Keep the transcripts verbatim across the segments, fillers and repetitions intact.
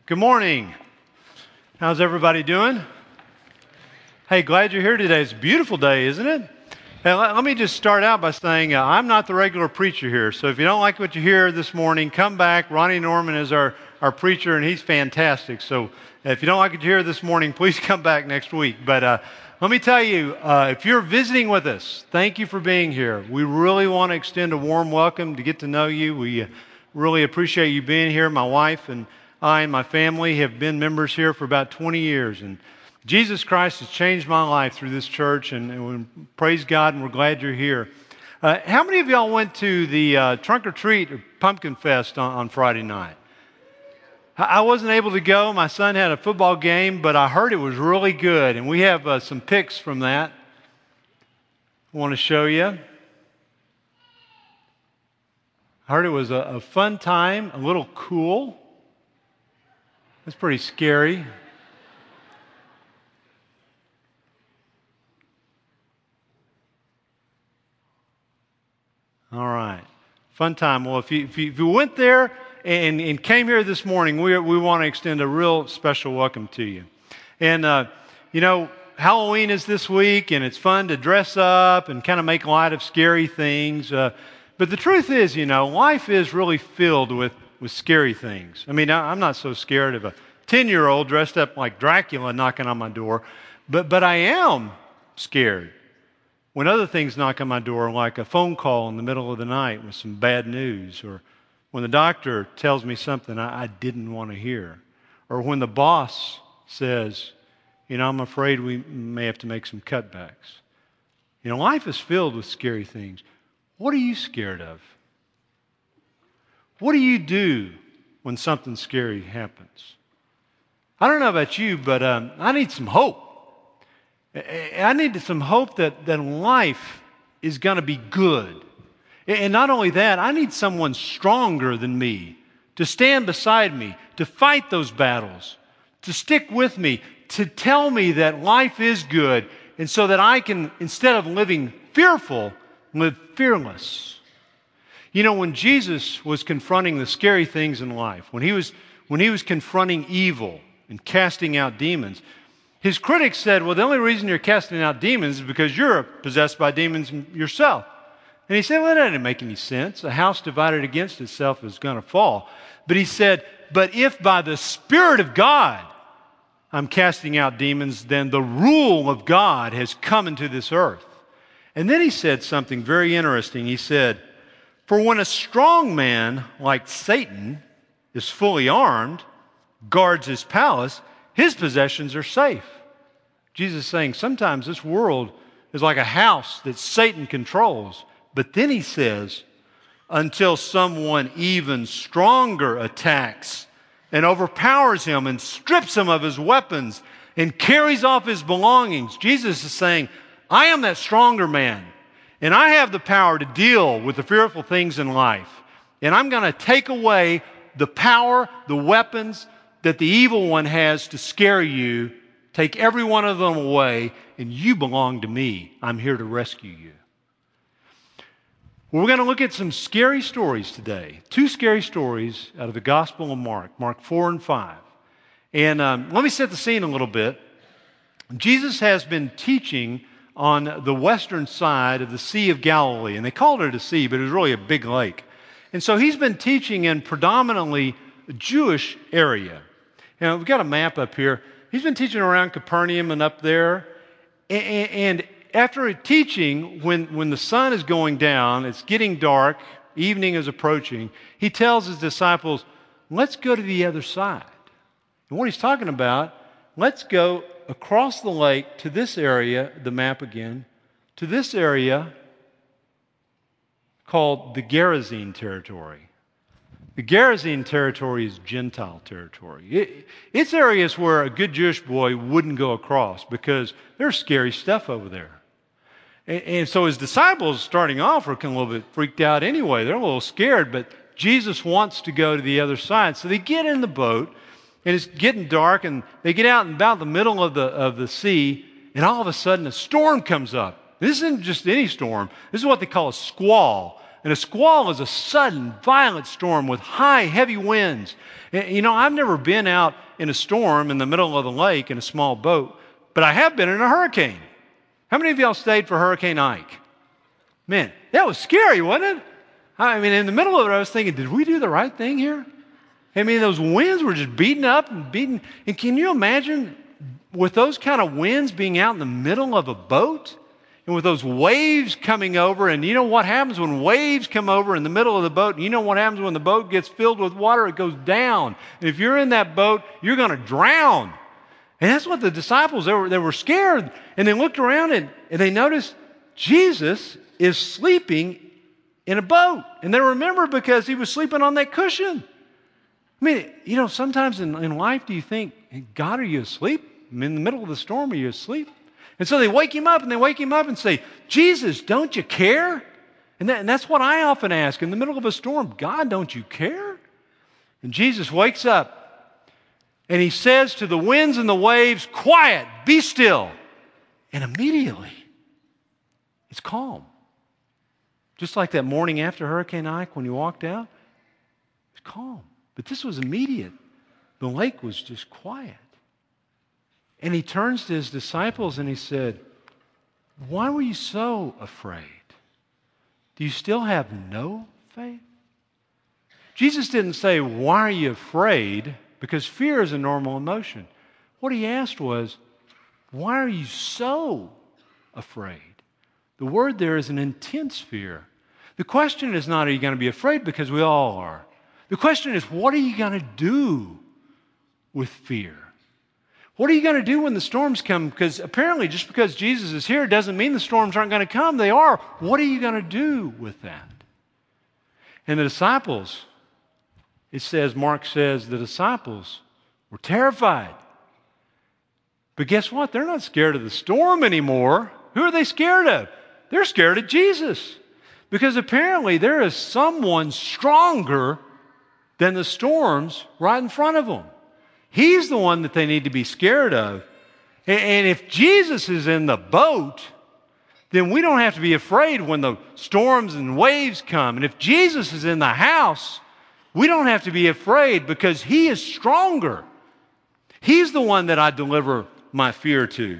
Good morning. How's everybody doing? Hey, glad you're here today. It's a beautiful day, isn't it? Hey, let, let me just start out by saying uh, I'm not the regular preacher here, so if you don't like what you hear this morning, come back. Ronnie Norman is our, our preacher, and he's fantastic. So if you don't like what you hear this morning, please come back next week. But uh, let me tell you, uh, if you're visiting with us, thank you for being here. We really want to extend a warm welcome to get to know you. We uh, really appreciate you being here. My wife and I and my family have been members here for about twenty years, and Jesus Christ has changed my life through this church, and, and we praise God, and we're glad you're here. Uh, how many of y'all went to the uh, Trunk or Treat or Pumpkin Fest on, on Friday night? I wasn't able to go. My son had a football game, but I heard it was really good, and we have uh, some pics from that I want to show you. I heard it was a, a fun time, a little cool. It's pretty scary. All right. Fun time. Well, if you, if you, if you went there and, and came here this morning, we, we want to extend a real special welcome to you. And, uh, you know, Halloween is this week, and it's fun to dress up and kind of make light of scary things. Uh, but the truth is, you know, life is really filled with with scary things. I mean, I'm not so scared of a ten-year-old dressed up like Dracula knocking on my door, but but I am scared when other things knock on my door, like a phone call in the middle of the night with some bad news, or when the doctor tells me something I, I didn't want to hear, or when the boss says, you know, I'm afraid we may have to make some cutbacks. You know, life is filled with scary things. What are you scared of? What do you do when something scary happens? I don't know about you, but um, I need some hope. I need some hope that, that life is going to be good. And not only that, I need someone stronger than me to stand beside me, to fight those battles, to stick with me, to tell me that life is good, and so that I can, instead of living fearful, live fearless. You know, when Jesus was confronting the scary things in life, when he was, when he was confronting evil and casting out demons, his critics said, well, the only reason you're casting out demons is because you're possessed by demons yourself. And he said, well, that didn't make any sense. A house divided against itself is going to fall. But he said, but if by the Spirit of God I'm casting out demons, then the rule of God has come into this earth. And then he said something very interesting. He said, for when a strong man like Satan is fully armed, guards his palace, his possessions are safe. Jesus is saying sometimes this world is like a house that Satan controls. But then he says, until someone even stronger attacks and overpowers him and strips him of his weapons and carries off his belongings. Jesus is saying, I am that stronger man, and I have the power to deal with the fearful things in life. And I'm going to take away the power, the weapons that the evil one has to scare you, take every one of them away, and you belong to me. I'm here to rescue you. Well, we're going to look at some scary stories today. Two scary stories out of the Gospel of Mark, Mark four and five. And um, let me set the scene a little bit. Jesus has been teaching on the western side of the Sea of Galilee. And they called it a sea, but it was really a big lake. And so he's been teaching in predominantly a Jewish area. You know, we've got a map up here. He's been teaching around Capernaum and up there. And after teaching, when, when the sun is going down, it's getting dark, evening is approaching, he tells his disciples, let's go to the other side. And what he's talking about, let's go across the lake to this area, the map again, to this area called the Gerasene territory. The Gerasene territory is Gentile territory. It, it's areas where a good Jewish boy wouldn't go across because there's scary stuff over there. And, and so his disciples, starting off, are a little bit freaked out anyway. They're a little scared, but Jesus wants to go to the other side. So they get in the boat, and it's getting dark, and they get out in about the middle of the, of the sea, and all of a sudden a storm comes up. This isn't just any storm. This is what they call a squall. And a squall is a sudden, violent storm with high, heavy winds. You know, I've never been out in a storm in the middle of the lake in a small boat, but I have been in a hurricane. How many of y'all stayed for Hurricane Ike? Man, that was scary, wasn't it? I mean, in the middle of it, I was thinking, did we do the right thing here? I mean, those winds were just beating up and beating. And can you imagine with those kind of winds being out in the middle of a boat? And with those waves coming over, and you know what happens when waves come over in the middle of the boat, and you know what happens when the boat gets filled with water? It goes down. And if you're in that boat, you're going to drown. And that's what the disciples, they were, they were scared. And they looked around and, and they noticed Jesus is sleeping in a boat. And they remembered because he was sleeping on that cushion. I mean, you know, sometimes in, in life, do you think, God, are you asleep? I mean, in the middle of the storm, are you asleep? And so they wake him up and they wake him up and say, Jesus, don't you care? And, that, and that's what I often ask in the middle of a storm. God, don't you care? And Jesus wakes up and he says to the winds and the waves, quiet, be still. And immediately, it's calm. Just like that morning after Hurricane Ike when you walked out, it's calm. But this was immediate. The lake was just quiet. And he turns to his disciples and he said, why were you so afraid? Do you still have no faith? Jesus didn't say, why are you afraid? Because fear is a normal emotion. What he asked was, why are you so afraid? The word there is an intense fear. The question is not, are you going to be afraid? Because we all are. The question is, what are you going to do with fear? What are you going to do when the storms come? Because apparently just because Jesus is here doesn't mean the storms aren't going to come. They are. What are you going to do with that? And the disciples, it says, Mark says, the disciples were terrified. But guess what? They're not scared of the storm anymore. Who are they scared of? They're scared of Jesus. Because apparently there is someone stronger than the storms right in front of them. He's the one that they need to be scared of. And if Jesus is in the boat, then we don't have to be afraid when the storms and waves come. And if Jesus is in the house, we don't have to be afraid because he is stronger. He's the one that I deliver my fear to.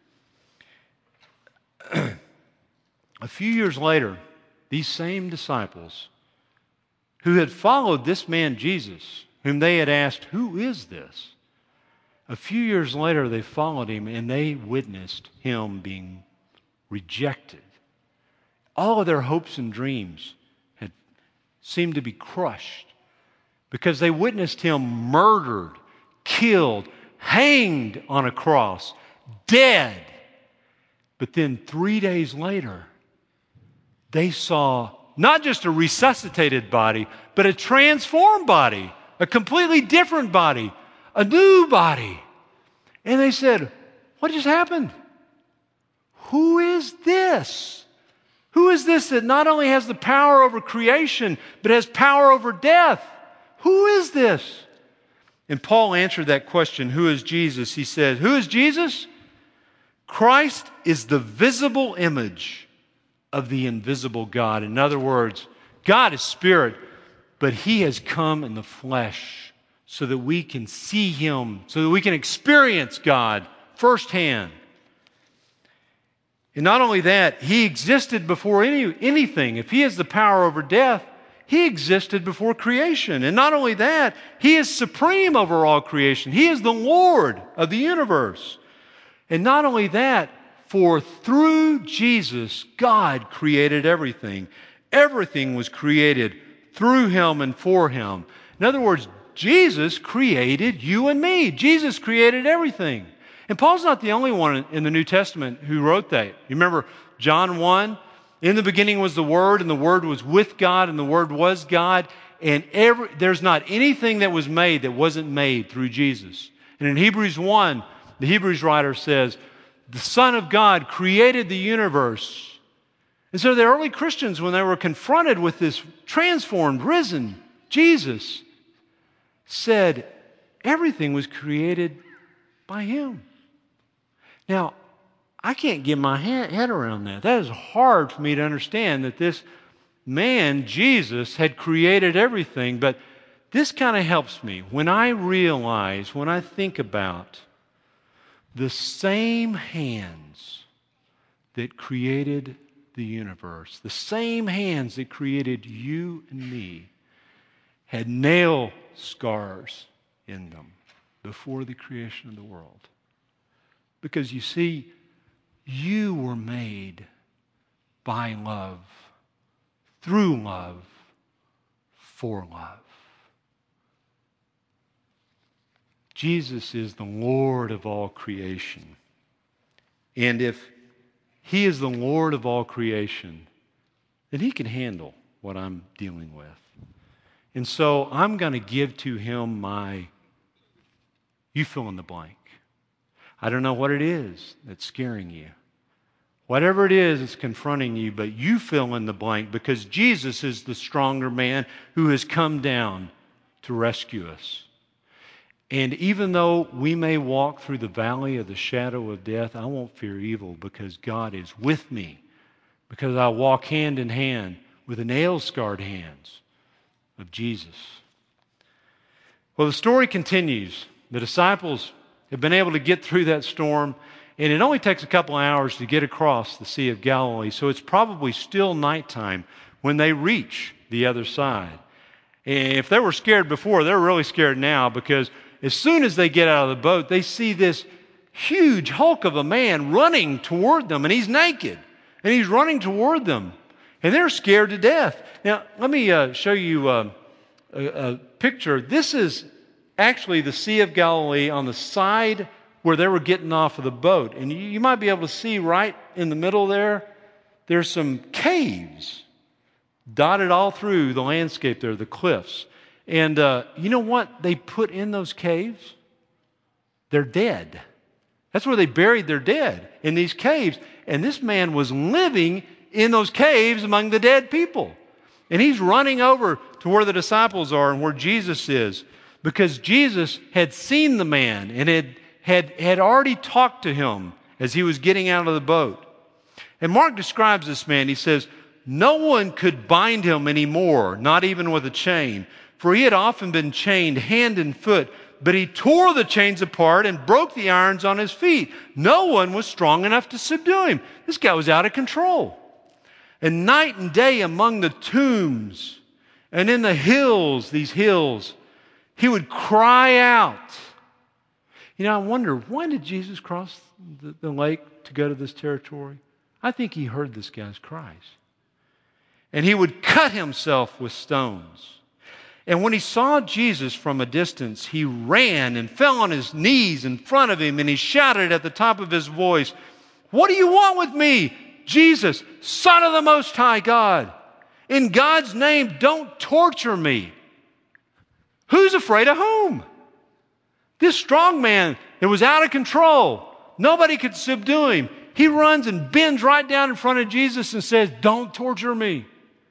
A few years later, these same disciples who had followed this man Jesus, whom they had asked, who is this? A few years later, they followed him and they witnessed him being rejected. All of their hopes and dreams had seemed to be crushed because they witnessed him murdered, killed, hanged on a cross, dead. But then three days later, they saw not just a resuscitated body, but a transformed body, a completely different body, a new body. And they said, what just happened? Who is this? Who is this that not only has the power over creation, but has power over death? Who is this? And Paul answered that question, who is Jesus? He said, who is Jesus? Christ is the visible image of the invisible God. In other words, God is spirit, but he has come in the flesh so that we can see him, so that we can experience God firsthand. And not only that, he existed before any, anything. If he has the power over death, he existed before creation. And not only that, he is supreme over all creation. He is the Lord of the universe. And not only that, for through Jesus, God created everything. Everything was created through him and for him. In other words, Jesus created you and me. Jesus created everything. And Paul's not the only one in the New Testament who wrote that. You remember John one? In the beginning was the Word, and the Word was with God, and the Word was God. And every, there's not anything that was made that wasn't made through Jesus. And in Hebrews one, the Hebrews writer says, the Son of God created the universe. And so the early Christians, when they were confronted with this transformed, risen Jesus, said everything was created by him. Now, I can't get my head around that. That is hard for me to understand that this man, Jesus, had created everything. But this kind of helps me when I realize, when I think about the same hands that created the universe, the same hands that created you and me, had nail scars in them before the creation of the world. Because you see, you were made by love, through love, for love. Jesus is the Lord of all creation. And if He is the Lord of all creation, then He can handle what I'm dealing with. And so I'm going to give to Him my, you fill in the blank. I don't know what it is that's scaring you. Whatever it is that's confronting you, but you fill in the blank, because Jesus is the stronger man who has come down to rescue us. And even though we may walk through the valley of the shadow of death, I won't fear evil, because God is with me, because I walk hand in hand with the nail-scarred hands of Jesus. Well, the story continues. The disciples have been able to get through that storm, and it only takes a couple of hours to get across the Sea of Galilee, so it's probably still nighttime when they reach the other side. And if they were scared before, they're really scared now, because as soon as they get out of the boat, they see this huge hulk of a man running toward them, and he's naked, and he's running toward them, and they're scared to death. Now, let me uh, show you uh, a, a picture. This is actually the Sea of Galilee on the side where they were getting off of the boat. And you, you might be able to see right in the middle there, there's some caves dotted all through the landscape there, the cliffs. And uh, you know what they put in those caves? They're dead. That's where they buried their dead, in these caves. And this man was living in those caves among the dead people. And he's running over to where the disciples are and where Jesus is, because Jesus had seen the man and had, had, had already talked to him as he was getting out of the boat. And Mark describes this man. He says, no one could bind him anymore, not even with a chain, for he had often been chained hand and foot, but he tore the chains apart and broke the irons on his feet. No one was strong enough to subdue him. This guy was out of control. And night and day among the tombs and in the hills, these hills, he would cry out. You know, I wonder, why did Jesus cross the, the lake to go to this territory? I think he heard this guy's cries. And he would cut himself with stones. And when he saw Jesus from a distance, he ran and fell on his knees in front of him, and he shouted at the top of his voice, "What do you want with me, Jesus, Son of the Most High God? In God's name, don't torture me." Who's afraid of whom? This strong man that was out of control. Nobody could subdue him. He runs and bends right down in front of Jesus and says, "Don't torture me."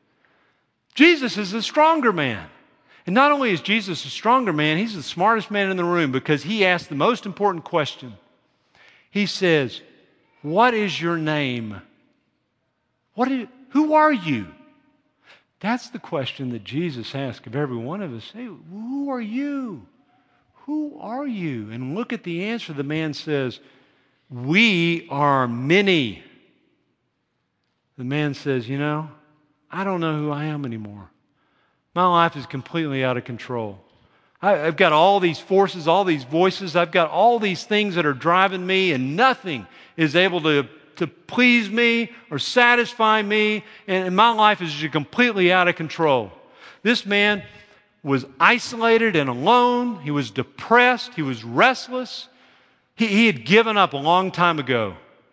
Jesus is the stronger man. And not only is Jesus a stronger man, he's the smartest man in the room, because he asked the most important question. He says, "What is your name? What is, who are you?" That's the question that Jesus asks of every one of us. Hey, who are you? Who are you? And look at the answer. The man says, "We are many." The man says, "You know, I don't know who I am anymore. My life is completely out of control. I, I've got all these forces, all these voices. I've got all these things that are driving me, and nothing is able to, to please me or satisfy me. And, and my life is just completely out of control." This man was isolated and alone. He was depressed. He was restless. He, he had given up a long time ago.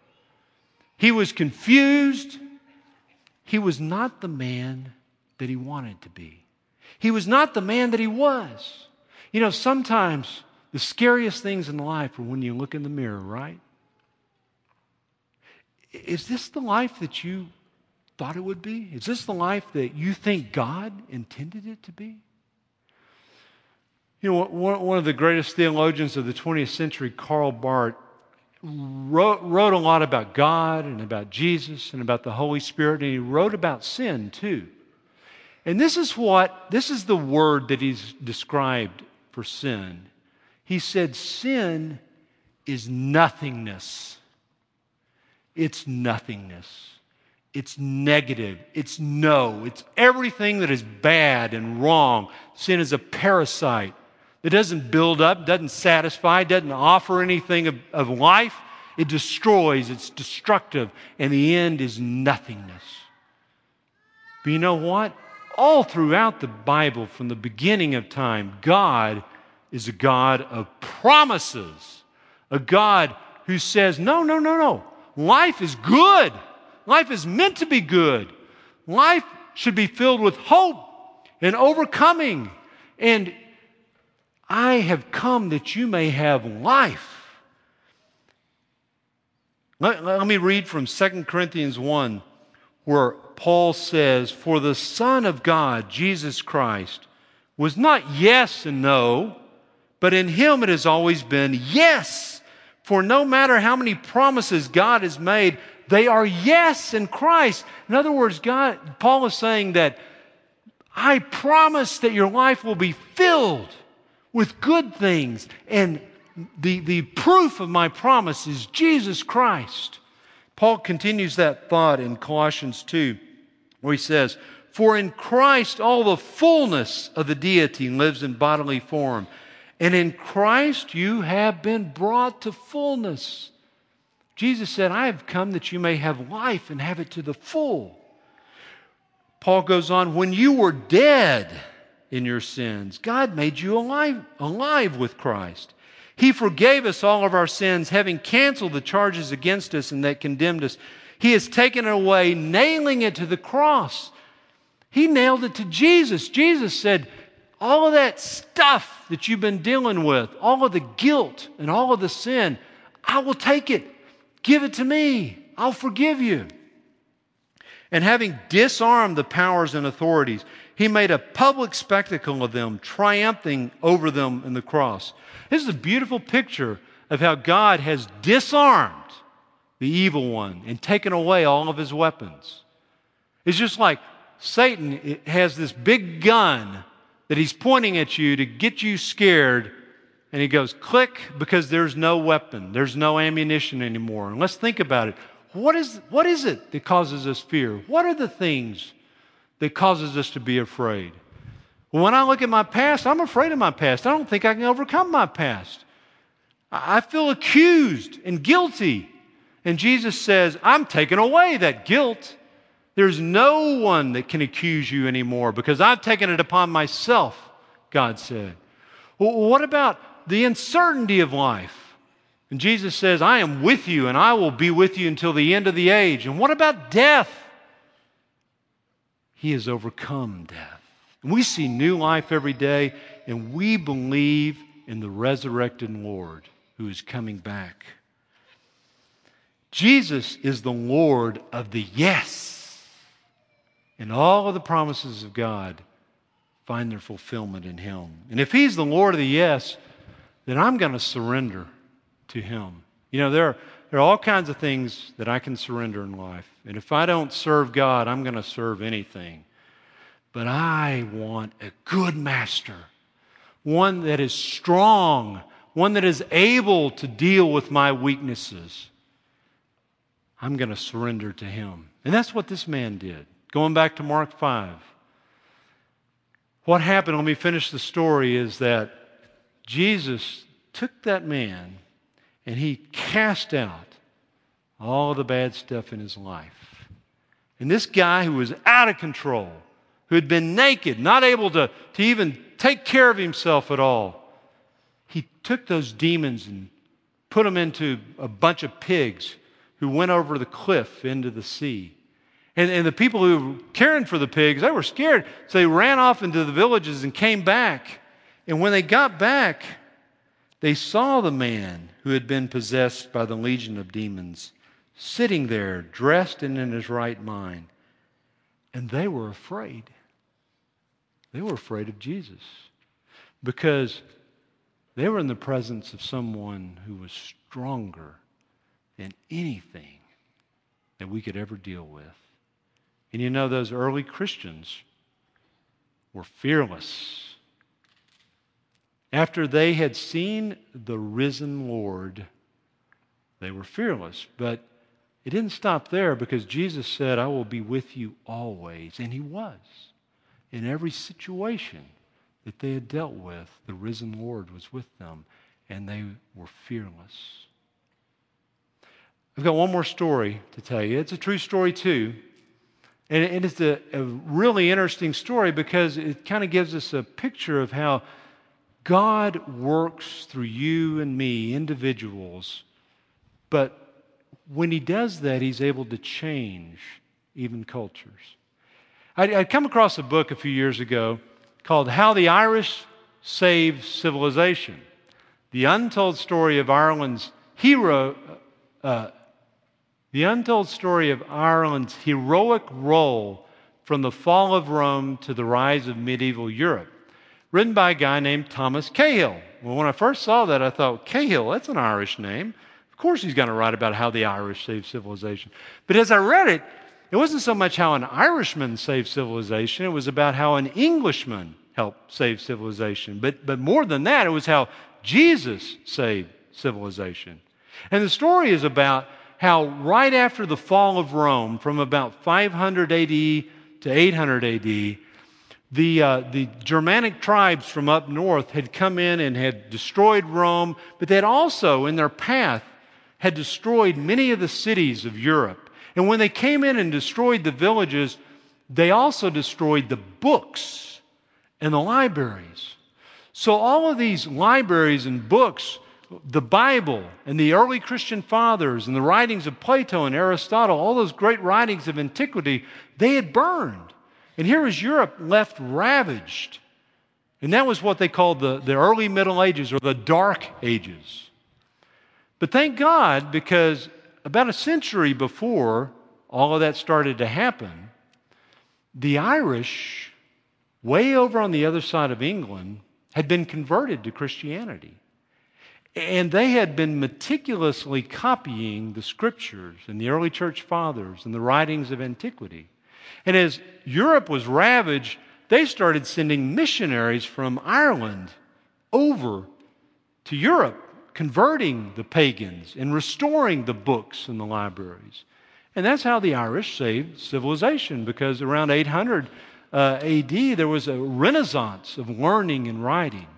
He was confused. He was not the man that he wanted to be. He was not the man that he was. You know, sometimes the scariest things in life are when you look in the mirror, right? Is this the life that you thought it would be? Is this the life that you think God intended it to be? You know, one of the greatest theologians of the twentieth century, Karl Barth, wrote, wrote a lot about God and about Jesus and about the Holy Spirit, and he wrote about sin too. And this is what, this is the word that he's described for sin. He said, sin is nothingness. It's nothingness. It's negative. It's no. It's everything that is bad and wrong. Sin is a parasite that doesn't build up, doesn't satisfy, doesn't offer anything of, of life. It destroys. It's destructive. And the end is nothingness. But you know what? All throughout the Bible, from the beginning of time, God is a God of promises. A God who says, no, no, no, no. Life is good. Life is meant to be good. Life should be filled with hope and overcoming. And I have come that you may have life. Let, let me read from Second Corinthians one, where Paul says, for the Son of God, Jesus Christ, was not yes and no, but in Him it has always been yes. For no matter how many promises God has made, they are yes in Christ. In other words, God, Paul is saying that I promise that your life will be filled with good things. And the, the proof of my promise is Jesus Christ. Paul continues that thought in Colossians two, where he says, for in Christ all the fullness of the deity lives in bodily form. And in Christ you have been brought to fullness. Jesus said, I have come that you may have life and have it to the full. Paul goes on, when you were dead in your sins, God made you alive, alive with Christ. He forgave us all of our sins, having canceled the charges against us and that condemned us. He has taken it away, nailing it to the cross. He nailed it to Jesus. Jesus said, all of that stuff that you've been dealing with, all of the guilt and all of the sin, I will take it. Give it to me. I'll forgive you. And having disarmed the powers and authorities, He made a public spectacle of them, triumphing over them in the cross. This is a beautiful picture of how God has disarmed the evil one and taken away all of his weapons. It's just like Satan has this big gun that he's pointing at you to get you scared, and he goes, click, because there's no weapon. There's no ammunition anymore. And let's think about it. What is, what is it that causes us fear? What are the things that causes us to be afraid? Well, when I look at my past, I'm afraid of my past. I don't think I can overcome my past. I feel accused and guilty. And Jesus says, I'm taking away that guilt. There's no one that can accuse you anymore because I've taken it upon myself, God said. Well, what about the uncertainty of life? And Jesus says, I am with you and I will be with you until the end of the age. And what about death? He has overcome death. And we see new life every day, and we believe in the resurrected Lord who is coming back. Jesus is the Lord of the yes. And all of the promises of God find their fulfillment in Him. And if He's the Lord of the yes, then I'm going to surrender to Him. You know, there are, there are all kinds of things that I can surrender in life. And if I don't serve God, I'm going to serve anything. But I want a good master, one that is strong, one that is able to deal with my weaknesses. I'm going to surrender to Him. And that's what this man did. Going back to Mark five. What happened, let me finish the story, is that Jesus took that man and He cast out all the bad stuff in his life. And this guy who was out of control, who had been naked, not able to, to even take care of himself at all, he took those demons and put them into a bunch of pigs who went over the cliff into the sea. And, and the people who were caring for the pigs, they were scared. So they ran off into the villages and came back. And when they got back, they saw the man who had been possessed by the legion of demons sitting there, dressed and in his right mind. And they were afraid. They were afraid of Jesus because they were in the presence of someone who was stronger than anything that we could ever deal with. And you know, those early Christians were fearless. After they had seen the risen Lord, they were fearless. But it didn't stop there, because Jesus said, I will be with you always. And he was. In every situation that they had dealt with, the risen Lord was with them, and they were fearless. I've got one more story to tell you. It's a true story too. And it is a, a really interesting story, because it kind of gives us a picture of how God works through you and me, individuals. But when he does that, he's able to change even cultures. I'd, I'd come across a book a few years ago called How the Irish Saved Civilization. The untold story of Ireland's hero, uh, the untold story of Ireland's heroic role from the fall of Rome to the rise of medieval Europe. Written by a guy named Thomas Cahill. Well, when I first saw that, I thought, Cahill, that's an Irish name. Of course he's going to write about how the Irish saved civilization. But as I read it, it wasn't so much how an Irishman saved civilization. It was about how an Englishman helped save civilization. But, but more than that, it was how Jesus saved civilization. And the story is about how right after the fall of Rome, from about five hundred A D to eight hundred A D, the, uh, the Germanic tribes from up north had come in and had destroyed Rome, but they had also, in their path, had destroyed many of the cities of Europe. And when they came in and destroyed the villages, they also destroyed the books and the libraries. So all of these libraries and books, the Bible and the early Christian fathers and the writings of Plato and Aristotle, all those great writings of antiquity, they had burned. And here was Europe left ravaged. And that was what they called the, the early Middle Ages, or the Dark Ages. But thank God, because about a century before all of that started to happen, the Irish, way over on the other side of England, had been converted to Christianity. And they had been meticulously copying the scriptures and the early church fathers and the writings of antiquity. And as Europe was ravaged, they started sending missionaries from Ireland over to Europe, converting the pagans and restoring the books and the libraries. And that's how the Irish saved civilization, because around eight hundred uh, A D there was a renaissance of learning and writing.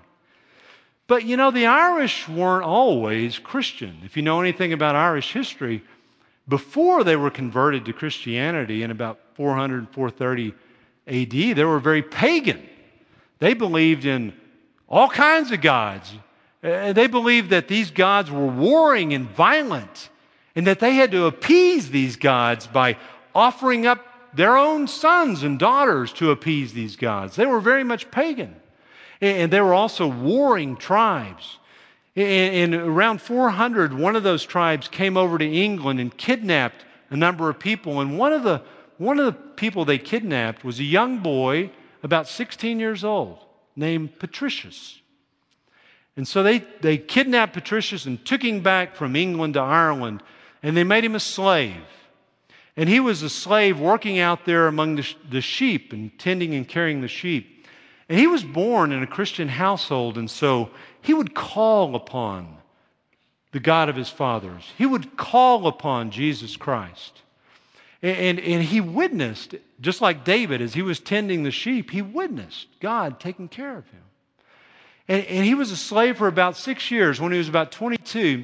But you know, the Irish weren't always Christian. If you know anything about Irish history, before they were converted to Christianity in about four hundred, four thirty A D, they were very pagan. They believed in all kinds of gods. Uh, they believed that these gods were warring and violent, and that they had to appease these gods by offering up their own sons and daughters to appease these gods. They were very much pagan. And they were also warring tribes. In around four hundred, one of those tribes came over to England and kidnapped a number of people. And one of the, one of the people they kidnapped was a young boy, about sixteen years old, named Patricius. And so they, they kidnapped Patricius and took him back from England to Ireland, and they made him a slave. And he was a slave working out there among the, the sheep and tending and carrying the sheep. And he was born in a Christian household, and so he would call upon the God of his fathers. He would call upon Jesus Christ. And, and, and he witnessed, just like David, as he was tending the sheep, he witnessed God taking care of him. And, and he was a slave for about six years. When he was about twenty-two,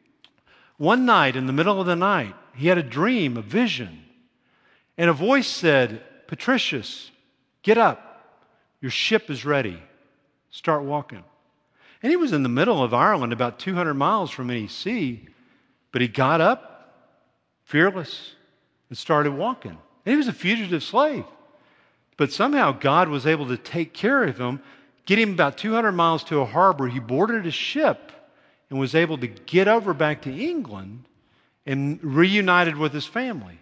one night, in the middle of the night, he had a dream, a vision. And a voice said, Patricius, get up. Your ship is ready. Start walking. And he was in the middle of Ireland, about two hundred miles from any sea. But he got up, fearless, and started walking. And he was a fugitive slave. But somehow God was able to take care of him, get him about two hundred miles to a harbor. He boarded a ship and was able to get over back to England and reunited with his family.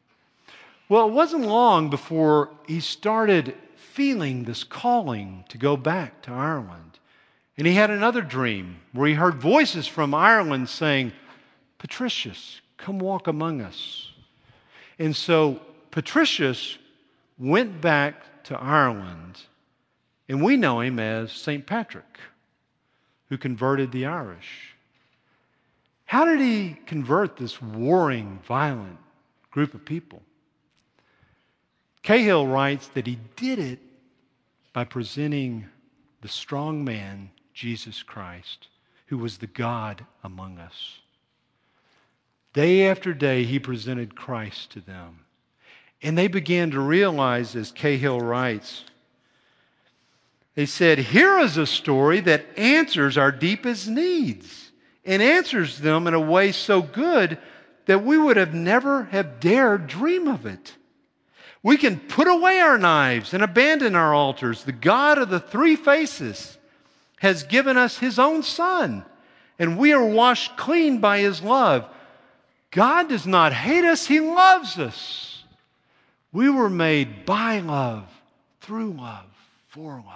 Well, it wasn't long before he started feeling this calling to go back to Ireland. And he had another dream where he heard voices from Ireland saying, Patricius, come walk among us. And so Patricius went back to Ireland And we know him as Saint Patrick, who converted the Irish. How did he convert this warring, violent group of people? Cahill writes that he did it by presenting the strong man, Jesus Christ, who was the God among us. Day after day, he presented Christ to them. And they began to realize, as Cahill writes, they said, here is a story that answers our deepest needs and answers them in a way so good that we would have never have dared dream of it. We can put away our knives and abandon our altars. The God of the three faces has given us his own Son, and we are washed clean by his love. God does not hate us, he loves us. We were made by love, through love, for love.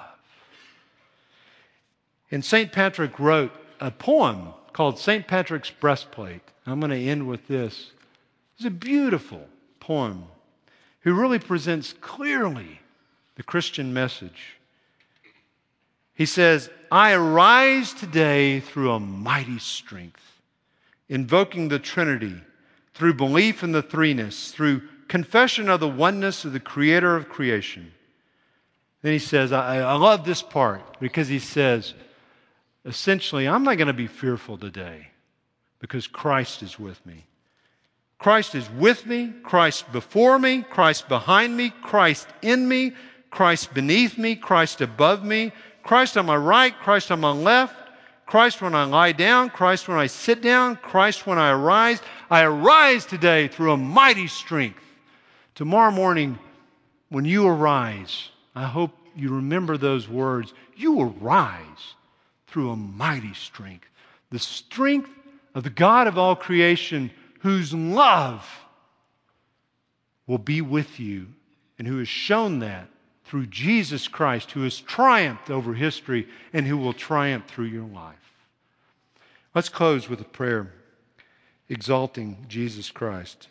And Saint Patrick wrote a poem called Saint Patrick's Breastplate. I'm going to end with this. It's a beautiful poem who really presents clearly the Christian message. He says, I arise today through a mighty strength, invoking the Trinity, through belief in the threeness, through confession of the oneness of the Creator of creation. Then he says, I, I love this part because he says, essentially, I'm not going to be fearful today because Christ is with me. Christ is with me, Christ before me, Christ behind me, Christ in me, Christ beneath me, Christ above me, Christ on my right, Christ on my left, Christ when I lie down, Christ when I sit down, Christ when I arise. I arise today through a mighty strength. Tomorrow morning, when you arise, I hope you remember those words. You arise through a mighty strength. The strength of the God of all creation, whose love will be with you and who has shown that through Jesus Christ, who has triumphed over history and who will triumph through your life. Let's close with a prayer exalting Jesus Christ.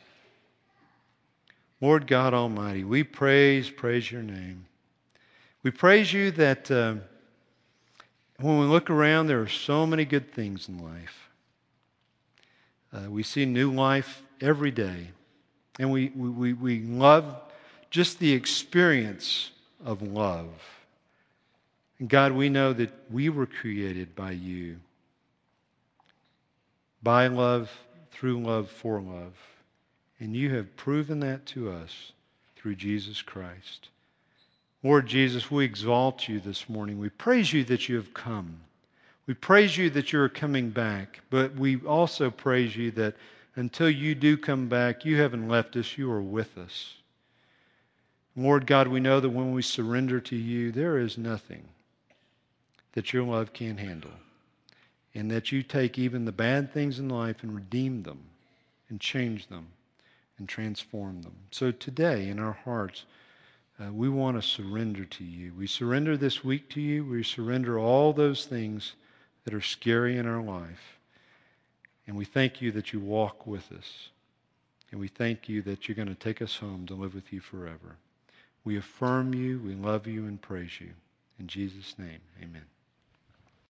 Lord God Almighty, we praise, praise your name. We praise you that uh, when we look around, there are so many good things in life. Uh, we see new life every day. And we, we, we love just the experience of love. And God, we know that we were created by you. By love, through love, for love. And you have proven that to us through Jesus Christ. Lord Jesus, we exalt you this morning. We praise you that you have come. We praise you that you are coming back, but we also praise you that until you do come back, you haven't left us, you are with us. Lord God, we know that when we surrender to you, there is nothing that your love can't handle, and that you take even the bad things in life and redeem them and change them and transform them. So today in our hearts, uh, we want to surrender to you. We surrender this week to you. We surrender all those things that are scary in our life. And we thank you that you walk with us. And we thank you that you're going to take us home to live with you forever. We affirm you, we love you, and praise you. In Jesus' name, amen.